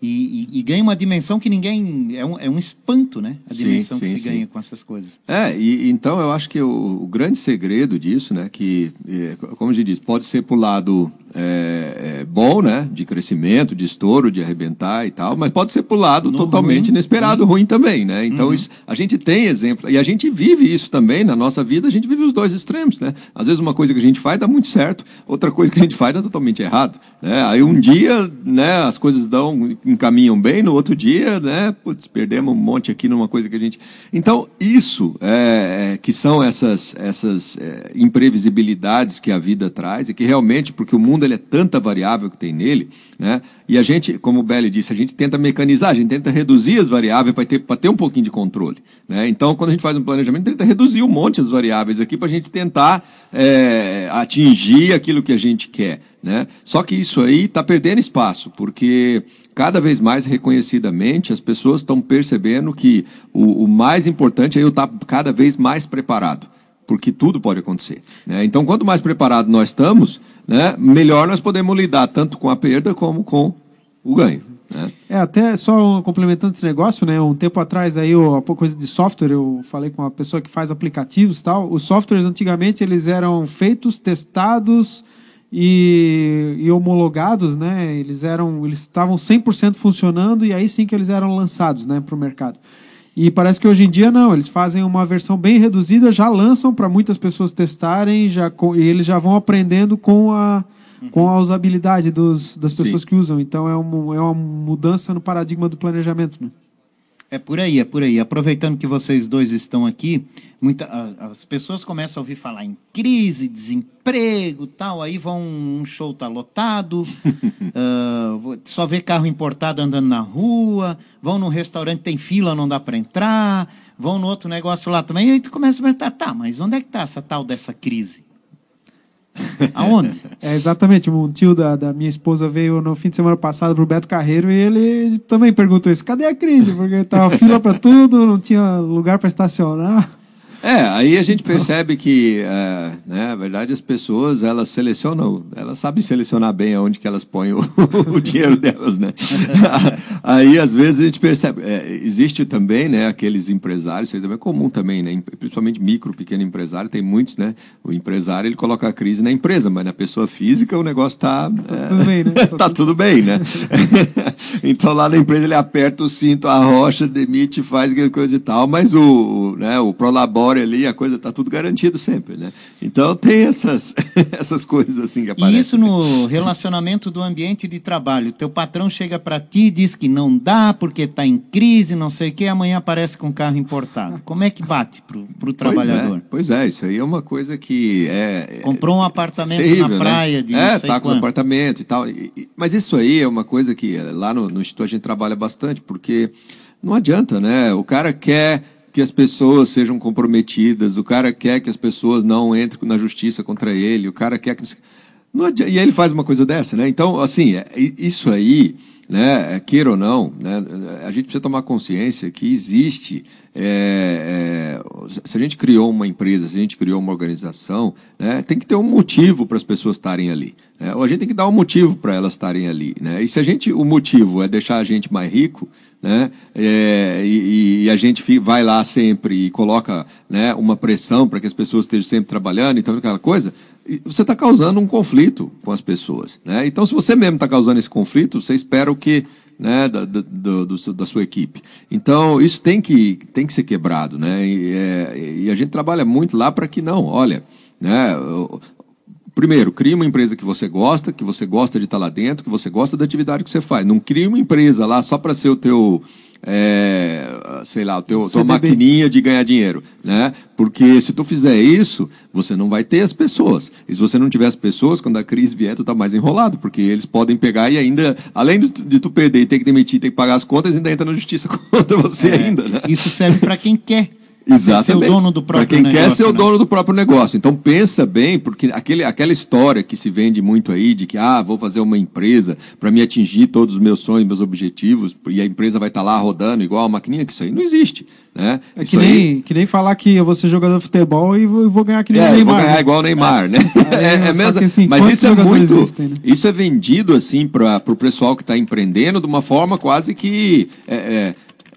E, e, e ganha uma dimensão que ninguém... É um, é um espanto, né? A Sim, dimensão sim, que se sim. ganha com essas coisas. É, e então eu acho que o, o grande segredo disso, né, que, é, como a gente diz, pode ser para o lado é, é, bom, né, de crescimento, de estouro, de arrebentar e tal, mas pode ser para o lado No totalmente ruim, inesperado, ruim, também, né? Então Uhum. isso, a gente tem exemplo, e a gente vive isso também na nossa vida, a gente vive os dois extremos, né? Às vezes uma coisa que a gente faz dá muito certo, outra coisa que a gente faz dá totalmente errado, né? Aí um dia, né, as coisas dão, encaminham bem, no outro dia, né, putz, perdemos um monte aqui numa coisa que a gente... Então, isso, é, é, que são essas, essas é, imprevisibilidades que a vida traz, e que realmente, porque o mundo ele é tanta variável que tem nele, né, e a gente, como o Belli disse, a gente tenta mecanizar, a gente tenta reduzir as variáveis para ter, para ter um pouquinho de controle, né? Então, quando a gente faz um planejamento, tenta reduzir um monte as variáveis aqui para a gente tentar é, atingir aquilo que a gente quer, né? Só que isso aí está perdendo espaço, porque cada vez mais reconhecidamente as pessoas estão percebendo que o, o mais importante é eu estar cada vez mais preparado, porque tudo pode acontecer, né? Então, quanto mais preparado nós estamos, né, melhor nós podemos lidar tanto com a perda como com o ganho, né? É, até só complementando esse negócio, né? Um tempo atrás aí, uma coisa de software, eu falei com uma pessoa que faz aplicativos e tal. Os softwares antigamente eles eram feitos, testados e, e homologados, né? Eles eram, eles estavam cem por cento funcionando e aí sim que eles eram lançados, né, para o mercado. E parece que hoje em dia não, eles fazem uma versão bem reduzida, já lançam para muitas pessoas testarem, já, e eles já vão aprendendo com a, uhum. com a usabilidade dos, das pessoas Sim. que usam. Então é, um, é uma mudança no paradigma do planejamento, né? É por aí, é por aí. Aproveitando que vocês dois estão aqui, muita, as pessoas começam a ouvir falar em crise, desemprego, tal, aí vão, um show tá lotado, uh, só vê carro importado andando na rua, vão num restaurante, tem fila, não dá para entrar, vão no outro negócio lá também, e aí tu começa a perguntar, tá, mas onde é que tá essa tal dessa crise? Aonde? É, exatamente. Um tio da, da minha esposa veio no fim de semana passado pro Beto Carreiro e ele também perguntou isso. Cadê a crise? Porque tava fila para tudo, não tinha lugar para estacionar. É, aí a gente percebe que, é, né, na verdade, as pessoas, elas selecionam, elas sabem selecionar bem aonde que elas põem o, o dinheiro delas, né? Aí, às vezes, a gente percebe, é, existe também, né, aqueles empresários, isso é comum também, né, principalmente micro, pequeno empresário, tem muitos, né, o empresário, ele coloca a crise na empresa, mas na pessoa física o negócio tá... Tá é, tudo bem, né? Tá, tá tudo bem, né? Então, lá na empresa, ele aperta o cinto, arrocha, demite, faz aquela coisa e tal, mas o, né, o prolabore ali, a coisa está tudo garantido sempre, né? Então tem essas, essas coisas assim que aparecem. E isso no relacionamento do ambiente de trabalho. Teu patrão chega para ti e diz que não dá porque está em crise, não sei o quê, amanhã aparece com um carro importado. Como é que bate para o trabalhador? Pois é, pois é, isso aí é uma coisa que é... Comprou um apartamento terrível, na praia né? de É, não sei tá com quanto. um apartamento e tal. E, e, mas isso aí é uma coisa que lá no, no Instituto a gente trabalha bastante, porque não adianta, né? O cara quer... que as pessoas sejam comprometidas, o cara quer que as pessoas não entrem na justiça contra ele, o cara quer que... Não adianta, e aí ele faz uma coisa dessa, né? Então, assim, isso aí, né, queira ou não, né, a gente precisa tomar consciência que existe... É, é, se a gente criou uma empresa, se a gente criou uma organização, né, tem que ter um motivo para as pessoas estarem ali. Né? Ou a gente tem que dar um motivo para elas estarem ali. Né? E se a gente, o motivo é deixar a gente mais rico, né, é, e, e a gente vai lá sempre e coloca, né, uma pressão para que as pessoas estejam sempre trabalhando, então aquela coisa, você está causando um conflito com as pessoas. Né? Então, se você mesmo está causando esse conflito, você espera o quê? Né, da, da, do, da sua equipe. Então, isso tem que, tem que ser quebrado. Né? E, é, e a gente trabalha muito lá para que não, olha, né, primeiro, crie uma empresa que você gosta, que você gosta de estar lá dentro, que você gosta da atividade que você faz. Não crie uma empresa lá só para ser o teu... É, sei lá, o teu, tua maquininha de ganhar dinheiro, né? Porque se tu fizer isso, você não vai ter as pessoas. E se você não tiver as pessoas, quando a crise vier, tu tá mais enrolado, porque eles podem pegar e ainda, além de tu, de tu perder e ter que demitir, ter que pagar as contas, ainda entra na justiça contra você é, ainda, né? Isso serve para quem quer. Exatamente. Ser o dono do próprio negócio. Para quem negócio, quer ser né? o dono do próprio negócio. Então pensa bem, porque aquele, aquela história que se vende muito aí, de que, ah, vou fazer uma empresa para me atingir todos os meus sonhos, meus objetivos, e a empresa vai estar lá rodando igual a maquininha, que isso aí não existe. Né? É que nem, aí... que nem falar que eu vou ser jogador de futebol e vou, vou ganhar que nem é, o Neymar. Vou ganhar né? igual o Neymar, né? É, é, é mesmo, assim, mas isso é muito... Existem, né? Isso é vendido, assim, para o pessoal que está empreendendo de uma forma quase que... É, é,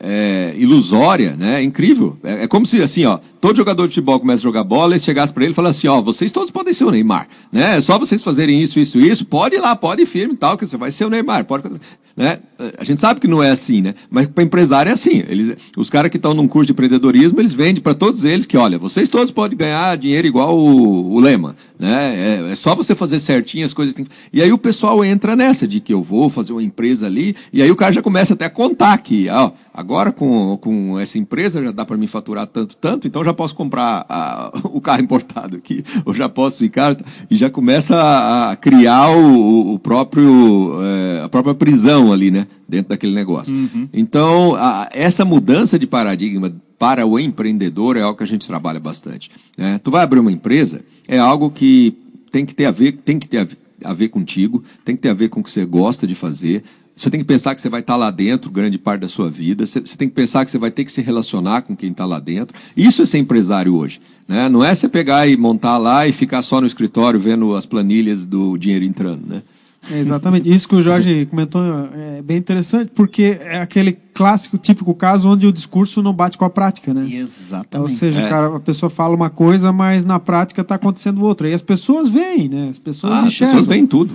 É, ilusória, né? É incrível. É, é como se, assim, ó, todo jogador de futebol começa a jogar bola e chegasse para ele e falasse assim, ó, vocês todos podem ser o Neymar, né? É só vocês fazerem isso, isso, isso, pode ir lá, pode ir firme e tal, que você vai ser o Neymar, pode... Né? A gente sabe que não é assim, né? Mas para empresário é assim. Eles, os caras que estão num curso de empreendedorismo, eles vendem para todos eles que, olha, vocês todos podem ganhar dinheiro igual o, o Lema, né? É, é só você fazer certinho as coisas. Tem... E aí o pessoal entra nessa de que eu vou fazer uma empresa ali, e aí o cara já começa até a contar que, ó, agora com, com essa empresa já dá para me faturar tanto, tanto, então já posso comprar a, o carro importado aqui, ou já posso ficar, e já começa a, a criar o, o próprio, é, a própria prisão ali, né, dentro daquele negócio. Uhum. Então, a, essa mudança de paradigma para o empreendedor é algo que a gente trabalha bastante. Né? Tu vai abrir uma empresa, é algo que tem que ter a ver, tem que ter a ver, a ver contigo, tem que ter a ver com o que você gosta de fazer. Você tem que pensar que você vai estar lá dentro grande parte da sua vida. Você tem que pensar que você vai ter que se relacionar com quem está lá dentro. Isso é ser empresário hoje. Né? Não é você pegar e montar lá e ficar só no escritório vendo as planilhas do dinheiro entrando, né? É exatamente. Isso que o Jorge comentou é bem interessante, porque é aquele clássico, típico caso onde o discurso não bate com a prática, né? Exatamente. Ou seja, é. cara, a pessoa fala uma coisa, mas na prática está acontecendo outra. E as pessoas veem, né? As pessoas ah, enxergam. As pessoas veem tudo.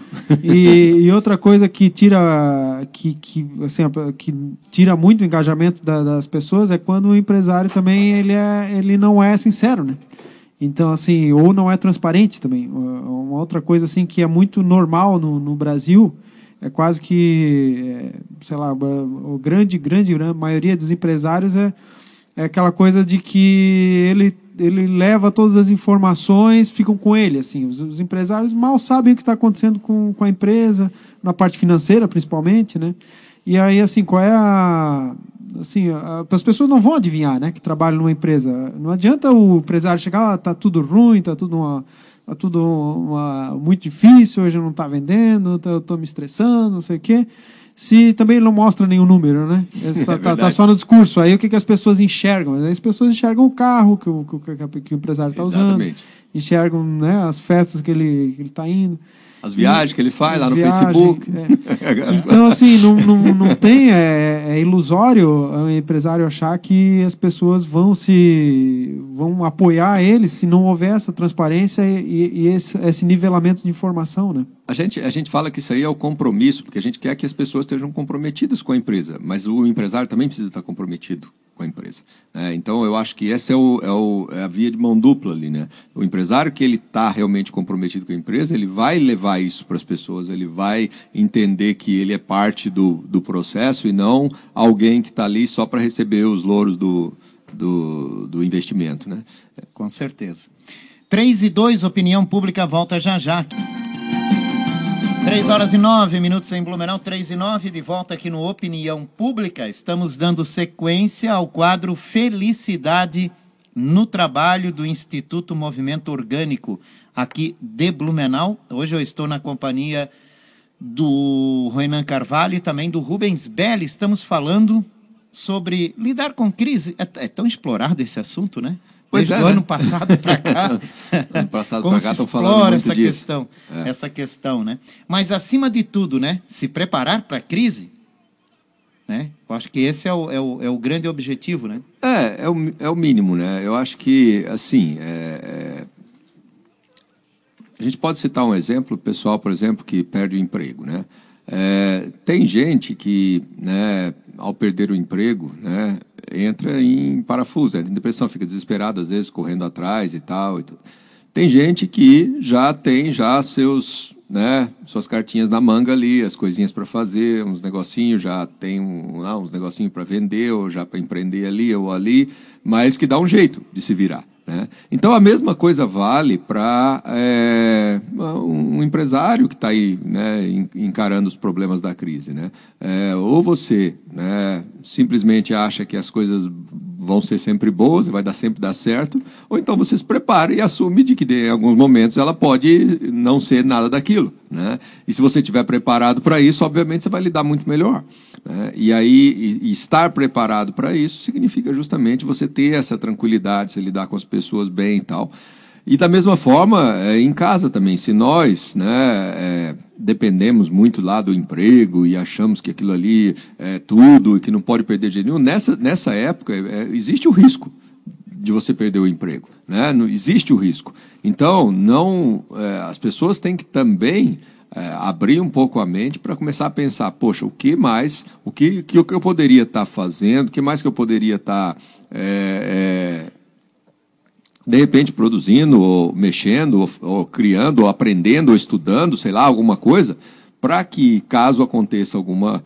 E, e outra coisa que tira, que, que, assim, que tira muito o engajamento da, das pessoas é quando o empresário também ele, é, ele não é sincero, né? Então, assim, ou não é transparente também. Uma outra coisa, assim, que é muito normal no, no Brasil, é quase que, é, sei lá, a grande, grande maioria dos empresários é, é aquela coisa de que ele, ele leva todas as informações, ficam com ele, assim. Os, os empresários mal sabem o que está acontecendo com, com a empresa, na parte financeira, principalmente, né? E aí, assim, qual é a... Assim, as pessoas não vão adivinhar, né, que trabalham numa empresa. Não adianta o empresário chegar, ah, tá tudo ruim, tá tudo, uma, tá tudo uma, muito difícil, hoje não está vendendo, eu estou me estressando, não sei o quê. Se também ele não mostra nenhum número, né? Está tá, tá só no discurso. Aí o que, que as pessoas enxergam? As pessoas enxergam o carro que o, que, que o empresário está usando, enxergam, né, as festas que ele está indo. As viagens que ele faz lá no viagens, Facebook. É. Então, assim, não, não, não tem... É, é ilusório o empresário achar que as pessoas vão se vão apoiar ele se não houver essa transparência e, e esse, esse nivelamento de informação, né? A gente, a gente fala que isso aí é o compromisso, porque a gente quer que as pessoas estejam comprometidas com a empresa, mas o empresário também precisa estar comprometido com a empresa. É, então, eu acho que essa é, o, é, o, é a via de mão dupla ali, né? O empresário que ele está realmente comprometido com a empresa, ele vai levar isso para as pessoas, ele vai entender que ele é parte do, do processo e não alguém que está ali só para receber os louros do, do, do investimento, né? Com certeza. três e dois, opinião pública volta já já. três horas e nove minutos em Blumenau, três e nove, de volta aqui no Opinião Pública. Estamos dando sequência ao quadro Felicidade no Trabalho do Instituto Movimento Orgânico, aqui de Blumenau. Hoje eu estou na companhia do Renan Carvalho e também do Rubens Belli. Estamos falando sobre lidar com crise. É, é tão explorado esse assunto, né? Pois Desde é, o né? ano passado para cá. Ano passado Como para cá se estão falando explora muito essa disso. questão, É. essa questão, né? Mas acima de tudo, né? Se preparar para a crise, né? Eu acho que esse é o, é o, é o grande objetivo, né? É, é o, é o mínimo, né? Eu acho que, assim, é, é... a gente pode citar um exemplo, pessoal, por exemplo, que perde o emprego, né? É, tem gente que, né, ao perder o emprego, né, entra em parafuso, entra em depressão, fica desesperado, às vezes, correndo atrás e tal. E tudo. Tem gente que já tem já seus, né, suas cartinhas na manga ali, as coisinhas para fazer, uns negocinhos, já tem um, ah, uns negocinhos para vender, ou já para empreender ali ou ali, mas que dá um jeito de se virar. Né? Então, a mesma coisa vale para é, um empresário que está aí, né, encarando os problemas da crise. Né? É, ou você, né, simplesmente acha que as coisas vão ser sempre boas e vai dar sempre dar certo, ou então você se prepara e assume de que em alguns momentos ela pode não ser nada daquilo. Né? E se você estiver preparado para isso, obviamente você vai lidar muito melhor. Né? E aí, e, e estar preparado para isso significa justamente você ter essa tranquilidade, você lidar com as pessoas bem e tal. E da mesma forma, é, em casa também, se nós, né, é, dependemos muito lá do emprego e achamos que aquilo ali é tudo e que não pode perder dinheiro nenhum, nessa, nessa época é, existe o risco de você perder o emprego. Né? Não, existe o risco. Então, não, é, as pessoas têm que também é, abrir um pouco a mente para começar a pensar, poxa, o que mais, o que, que, o que eu poderia estar fazendo, o que mais que eu poderia estar... É, é, de repente produzindo, ou mexendo, ou, ou criando, ou aprendendo, ou estudando, sei lá, alguma coisa, para que, caso aconteça alguma,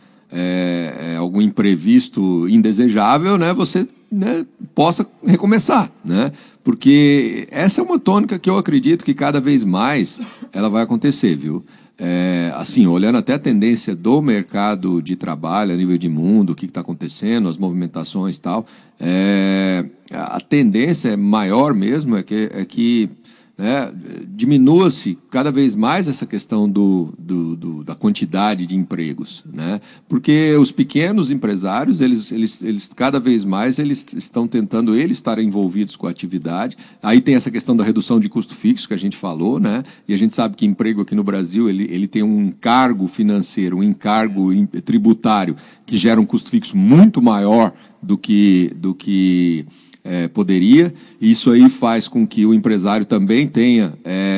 é, algum imprevisto indesejável, né, você, né, possa recomeçar. Né? Porque essa é uma tônica que eu acredito que cada vez mais ela vai acontecer, viu? É, assim, olhando até a tendência do mercado de trabalho a nível de mundo, o que está acontecendo, as movimentações e tal, é, a tendência maior mesmo é que, é que né, diminua-se cada vez mais essa questão do, do, do, da quantidade de empregos. Né? Porque os pequenos empresários, eles, eles, eles cada vez mais eles estão tentando eles estarem envolvidos com a atividade. Aí tem essa questão da redução de custo fixo que a gente falou, né? E a gente sabe que emprego aqui no Brasil ele, ele tem um encargo financeiro, um encargo tributário que gera um custo fixo muito maior do que... Do que É, poderia, isso aí faz com que o empresário também tenha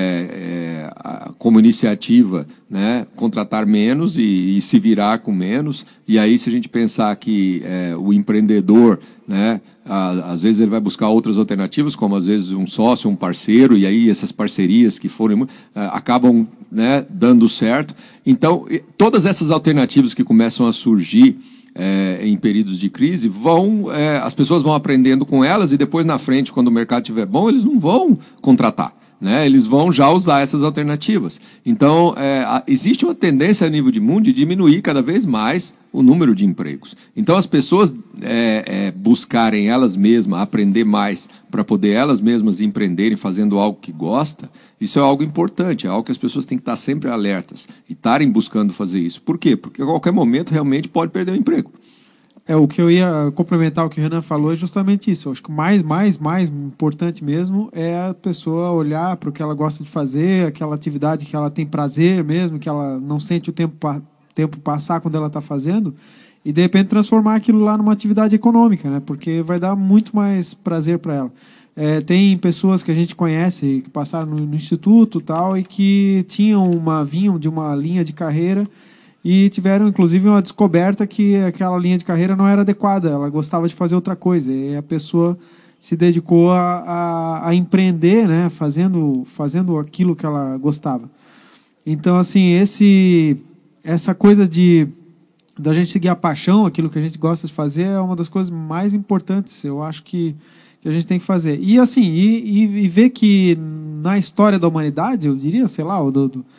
é, é, a, como iniciativa, né, contratar menos e, e se virar com menos, e aí se a gente pensar que é, o empreendedor, né, a, às vezes ele vai buscar outras alternativas, como às vezes um sócio, um parceiro, e aí essas parcerias que forem, é, acabam, né, dando certo. Então, todas essas alternativas que começam a surgir É, em períodos de crise, vão, é, as pessoas vão aprendendo com elas e depois na frente, quando o mercado estiver bom, eles não vão contratar. Né? Eles vão já usar essas alternativas. Então, é, a, existe uma tendência a nível de mundo de diminuir cada vez mais o número de empregos. Então, as pessoas é, é, buscarem elas mesmas, aprender mais para poder elas mesmas empreenderem fazendo algo que gosta, isso é algo importante, é algo que as pessoas têm que estar sempre alertas e estarem buscando fazer isso. Por quê? Porque a qualquer momento realmente pode perder o emprego. É, o que eu ia complementar o que o Renan falou é justamente isso. Eu acho que o mais, mais, mais importante mesmo é a pessoa olhar para o que ela gosta de fazer, aquela atividade que ela tem prazer mesmo, que ela não sente o tempo, tempo passar quando ela está fazendo, e de repente transformar aquilo lá numa atividade econômica, né? Porque vai dar muito mais prazer para ela. É, tem pessoas que a gente conhece que passaram no, no instituto e tal, e que tinham uma, vinham de uma linha de carreira e tiveram, inclusive, uma descoberta que aquela linha de carreira não era adequada, ela gostava de fazer outra coisa, e a pessoa se dedicou a, a, a empreender, né, fazendo, fazendo aquilo que ela gostava. Então, assim, esse, essa coisa de da gente seguir a paixão, aquilo que a gente gosta de fazer, é uma das coisas mais importantes, eu acho que, que a gente tem que fazer. E, assim, e, e, e ver que na história da humanidade, eu diria, sei lá, do, do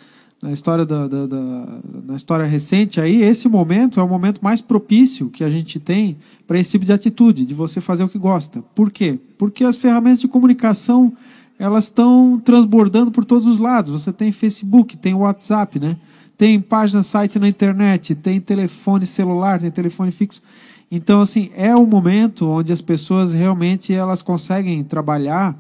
na história, da, da, da, na história recente, aí, esse momento é o momento mais propício que a gente tem para esse tipo de atitude, de você fazer o que gosta. Por quê? Porque as ferramentas de comunicação, elas estão transbordando por todos os lados. Você tem Facebook, tem WhatsApp, né? Tem página, site na internet, tem telefone celular, tem telefone fixo. Então, assim, é o momento onde as pessoas realmente elas conseguem trabalhar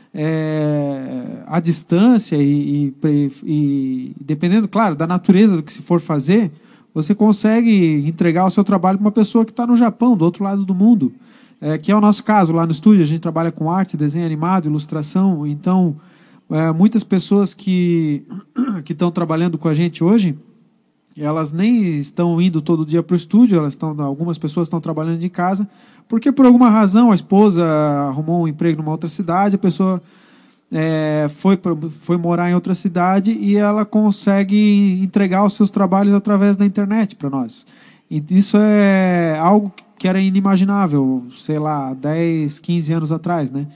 É, à distância e, e, e dependendo, claro, da natureza do que se for fazer, você consegue entregar o seu trabalho para uma pessoa que está no Japão, do outro lado do mundo, é, que é o nosso caso lá no estúdio. A gente trabalha com arte, desenho animado, ilustração. Então, é, muitas pessoas que que estão trabalhando com a gente hoje, elas nem estão indo todo dia para o estúdio, elas estão, algumas pessoas estão trabalhando de casa, porque por alguma razão a esposa arrumou um emprego numa outra cidade, a pessoa é, foi, foi morar em outra cidade e ela consegue entregar os seus trabalhos através da internet para nós. E isso é algo que era inimaginável, sei lá, dez, quinze anos atrás, né?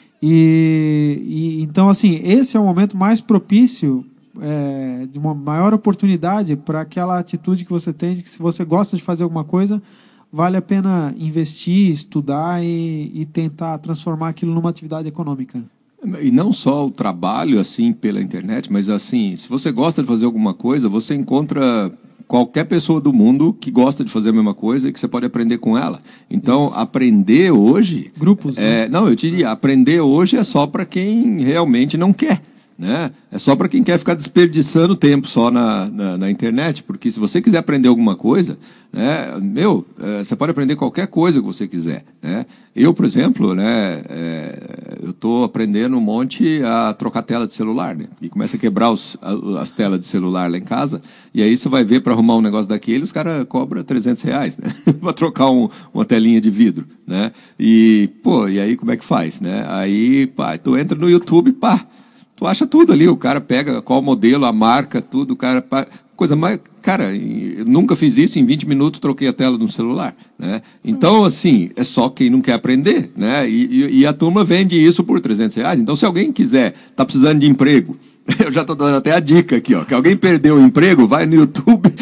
E, e, então, assim, esse é o momento mais propício, é, de uma maior oportunidade para aquela atitude que você tem, de que se você gosta de fazer alguma coisa, vale a pena investir, estudar e, e tentar transformar aquilo numa atividade econômica. E não só o trabalho assim pela internet, mas assim, se você gosta de fazer alguma coisa, você encontra qualquer pessoa do mundo que gosta de fazer a mesma coisa e que você pode aprender com ela. Então, isso. Aprender hoje... Grupos, é, né? Não, eu diria, aprender hoje é só para quem realmente não quer. Né? É só para quem quer ficar desperdiçando tempo só na, na, na internet, porque se você quiser aprender alguma coisa, né, meu, é, você pode aprender qualquer coisa que você quiser. Né? Eu, por exemplo, né, é, eu estou aprendendo um monte a trocar tela de celular, né? E começa a quebrar os, as telas de celular lá em casa, e aí você vai ver para arrumar um negócio daquele, os caras cobram trezentos reais, né? Para trocar um, uma telinha de vidro. Né? E, pô, e aí como é que faz? Né? Aí, pá, tu entra no YouTube, pá, tu acha tudo ali, o cara pega qual modelo, a marca, tudo, o cara... Coisa mais... Cara, eu nunca fiz isso, em vinte minutos troquei a tela do celular, né? Então, assim, é só quem não quer aprender, né? E, e, e a turma vende isso por trezentos reais. Então, se alguém quiser, tá precisando de emprego, eu já estou dando até a dica aqui, ó, que alguém perdeu o emprego, vai no YouTube,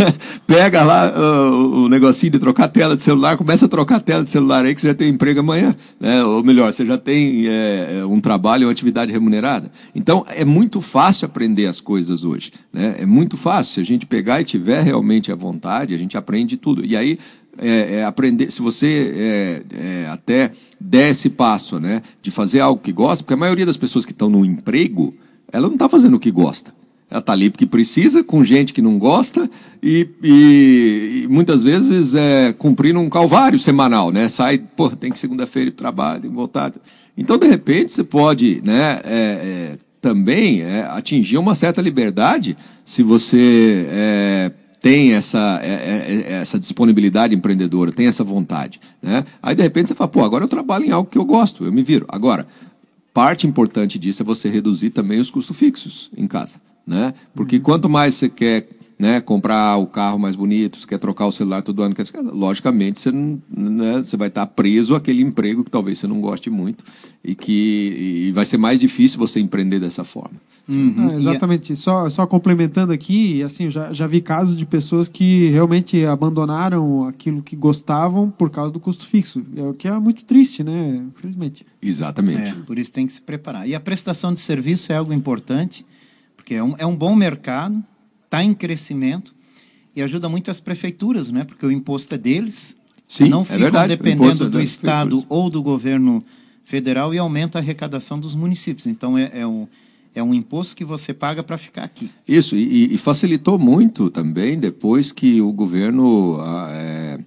pega lá uh, o negocinho de trocar a tela de celular, começa a trocar a tela de celular aí que você já tem emprego amanhã, né? Ou melhor, você já tem é, um trabalho, uma atividade remunerada. Então, é muito fácil aprender as coisas hoje, né? É muito fácil, se a gente pegar e tiver realmente a vontade, a gente aprende tudo. E aí, É, é aprender, se você é, é, até der esse passo, né, de fazer algo que gosta, porque a maioria das pessoas que estão no emprego, ela não está fazendo o que gosta. Ela está ali porque precisa, com gente que não gosta, e, e, e muitas vezes é, cumprindo um calvário semanal, né? Sai, pô, tem que segunda-feira ir para o trabalho, tem que voltar. Então, de repente, você pode, né, é, é, também é, atingir uma certa liberdade se você... É, tem essa, essa disponibilidade empreendedora, tem essa vontade. Né? Aí, de repente, você fala, pô, agora eu trabalho em algo que eu gosto, eu me viro. Agora, parte importante disso é você reduzir também os custos fixos em casa. Né? Porque uhum. quanto mais você quer, né, comprar o carro mais bonito, você quer trocar o celular todo ano, logicamente, você, não, né, você vai estar preso àquele emprego que talvez você não goste muito e que e vai ser mais difícil você empreender dessa forma. Uhum. Ah, exatamente. Só, só complementando aqui, assim, eu já, já vi casos de pessoas que realmente abandonaram aquilo que gostavam por causa do custo fixo, o que é muito triste, né? Infelizmente. Exatamente. É, por isso tem que se preparar. E a prestação de serviço é algo importante, porque é um, é um bom mercado, está em crescimento e ajuda muito as prefeituras, né? Porque o imposto é deles, Sim, não é ficam verdade. dependendo é do Estado ou do governo federal e aumenta a arrecadação dos municípios. Então, é, é, um, é um imposto que você paga para ficar aqui. Isso, e, e facilitou muito também depois que o governo é,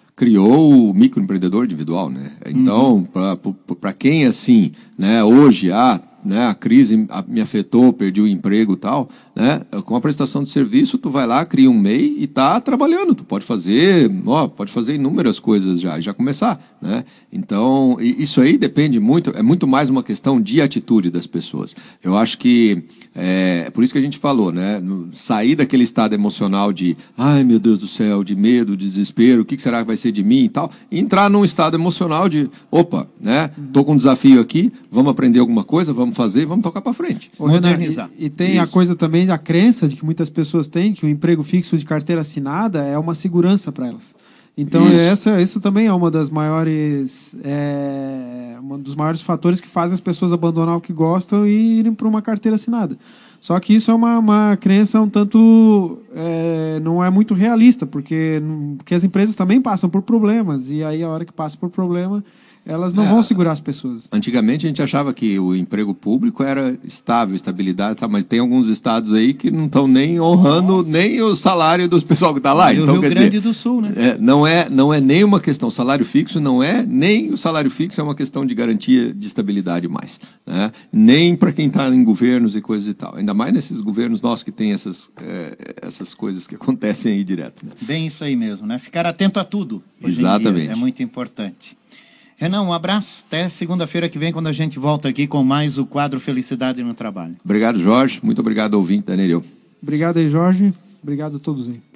criou o microempreendedor individual. Né? Então, uhum. para quem, assim, né, hoje, ah, né, a crise me afetou, perdi o emprego e tal, né, com a prestação de serviço, tu vai lá, cria um M E I e está trabalhando. Tu pode fazer, ó, pode fazer inúmeras coisas já, já começar. Né? Então, isso aí depende muito, é muito mais uma questão de atitude das pessoas. Eu acho que, é por isso que a gente falou, né, sair daquele estado emocional de, ai meu Deus do céu, de medo, de desespero, o que será que vai ser de mim e tal, e entrar num estado emocional de, opa, né, tô com um desafio aqui, vamos aprender alguma coisa, vamos vamos fazer e vamos tocar para frente. Ô, Renan, Modernizar. E, e tem Isso. a coisa também, a crença de que muitas pessoas têm, que o emprego fixo de carteira assinada é uma segurança para elas. Então, Isso. essa, isso também é uma das maiores, é, um dos maiores fatores que fazem as pessoas abandonar o que gostam e irem para uma carteira assinada. Só que isso é uma, uma crença um tanto... É, não é muito realista, porque, porque as empresas também passam por problemas, e aí a hora que passa por problema, elas não É, vão segurar as pessoas. Antigamente a gente achava que o emprego público era estável, estabilidade, tá, mas tem alguns estados aí que não estão nem honrando Nossa. nem o salário dos pessoal que está lá. E o Então, Rio quer Grande dizer, do Sul, né? é, não, é, não é nem uma questão, salário fixo não é, nem o salário fixo é uma questão de garantia de estabilidade mais. Né? Nem para quem está em governos e coisas e tal. Ainda mais nesses governos nossos que tem essas, é, essas coisas que acontecem aí direto. Né? Bem isso aí mesmo, né? Ficar atento a tudo. Hoje em Exatamente. dia, é muito importante. Renan, um abraço. Até segunda-feira que vem, quando a gente volta aqui com mais o quadro Felicidade no Trabalho. Obrigado, Jorge. Muito obrigado, ouvinte da Nereu. Obrigado aí, Jorge. Obrigado a todos aí.